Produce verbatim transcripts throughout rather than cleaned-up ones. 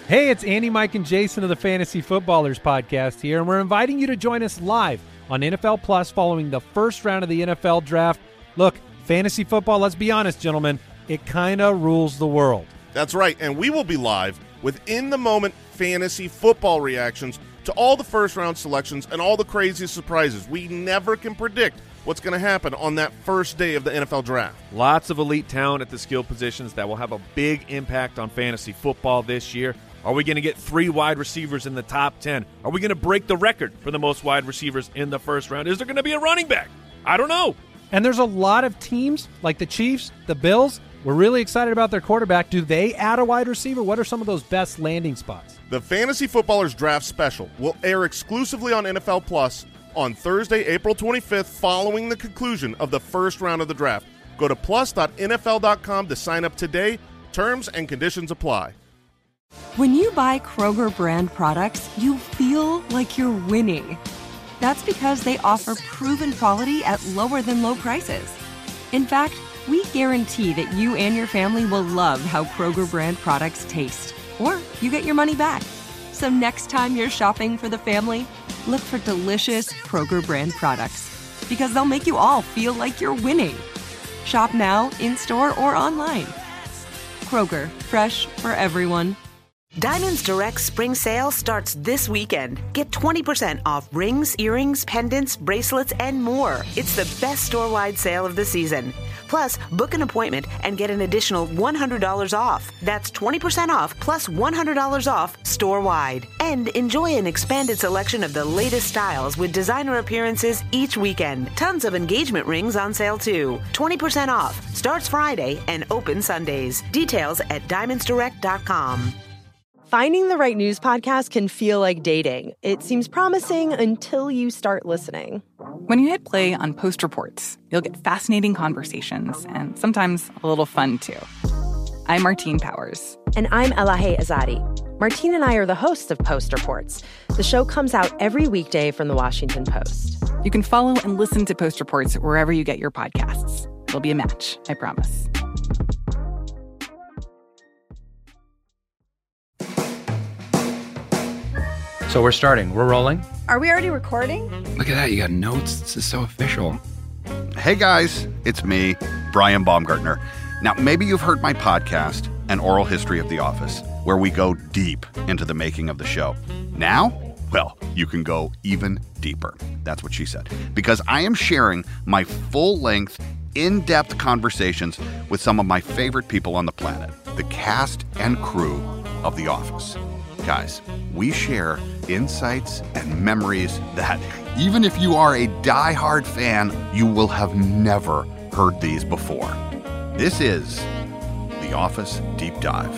Hey, it's Andy, Mike, and Jason of the Fantasy Footballers podcast here, and we're inviting you to join us live on N F L Plus following the first round of the N F L Draft. Look, fantasy football, let's be honest, gentlemen, it kind of rules the world. That's right, and we will be live with in-the-moment fantasy football reactions to all the first-round selections and all the crazy surprises. We never can predict what's going to happen on that first day of the N F L Draft. Lots of elite talent at the skill positions that will have a big impact on fantasy football this year. Are we going to get three wide receivers in the top ten? Are we going to break the record for the most wide receivers in the first round? Is there going to be a running back? I don't know. And there's a lot of teams like the Chiefs, the Bills. We're really excited about their quarterback. Do they add a wide receiver? What are some of those best landing spots? The Fantasy Footballers Draft Special will air exclusively on N F L Plus on Thursday, April twenty-fifth, following the conclusion of the first round of the draft. Go to plus dot N F L dot com to sign up today. Terms and conditions apply. When you buy Kroger brand products, you feel like you're winning. That's because they offer proven quality at lower than low prices. In fact, we guarantee that you and your family will love how Kroger brand products taste, or you get your money back. So next time you're shopping for the family, look for delicious Kroger brand products, because they'll make you all feel like you're winning. Shop now, in-store, or online. Kroger, fresh for everyone. Diamonds Direct Spring Sale starts this weekend. Get twenty percent off rings, earrings, pendants, bracelets, and more. It's the best store-wide sale of the season. Plus, book an appointment and get an additional one hundred dollars off. That's twenty percent off plus one hundred dollars off store-wide. And enjoy an expanded selection of the latest styles with designer appearances each weekend. Tons of engagement rings on sale too. twenty percent off. Starts Friday and open Sundays. Details at diamonds direct dot com. Finding the right news podcast can feel like dating. It seems promising until you start listening. When you hit play on Post Reports, you'll get fascinating conversations and sometimes a little fun, too. I'm Martine Powers. And I'm Elahe Azadi. Martine and I are the hosts of Post Reports. The show comes out every weekday from the Washington Post. You can follow and listen to Post Reports wherever you get your podcasts. It'll be a match, I promise. So we're starting. We're rolling. Are we already recording? Look at that. You got notes. This is so official. Hey, guys. It's me, Brian Baumgartner. Now, maybe you've heard my podcast, An Oral History of The Office, where we go deep into the making of the show. Now, well, you can go even deeper. That's what she said. Because I am sharing my full-length, in-depth conversations with some of my favorite people on the planet, the cast and crew of The Office. Guys, we share insights and memories that, even if you are a die-hard fan, you will have never heard these before. This is The Office Deep Dive.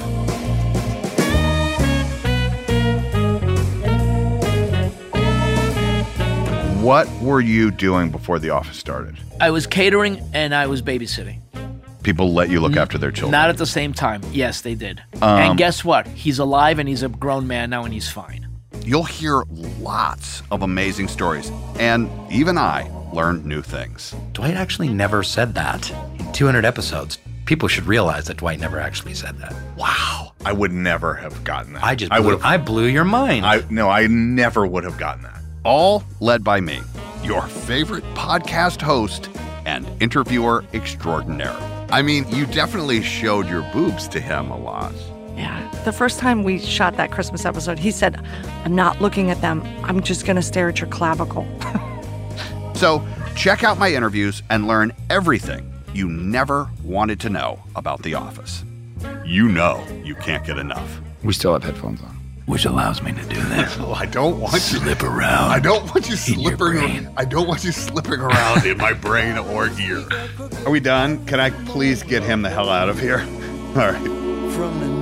What were you doing before The Office started? I was catering and I was babysitting. People let you look after their children? Not at the same time. Yes, they did. Um, and guess what? He's alive and he's a grown man now and he's fine. You'll hear lots of amazing stories. And even I learned new things. Dwight actually never said that. In two hundred episodes, people should realize that Dwight never actually said that. Wow. I would never have gotten that. I just blew, I, would've, I blew your mind. I No, I never would have gotten that. All led by me, your favorite podcast host and interviewer extraordinaire. I mean, you definitely showed your boobs to him a lot. Yeah. The first time we shot that Christmas episode, he said, I'm not looking at them. I'm just going to stare at your clavicle. So check out my interviews and learn everything you never wanted to know about The Office. You know you can't get enough. We still have headphones on. Which allows me to do this. Well, I don't want you slip around. I don't want you slipping. I don't want you slipping around in my brain or ear. Are we done? Can I please get him the hell out of here? All right. From the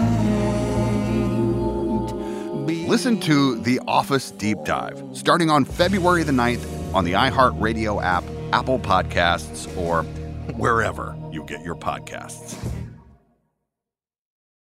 night. Listen to The Office Deep Dive starting on February the ninth on the iHeartRadio app, Apple Podcasts, or wherever you get your podcasts.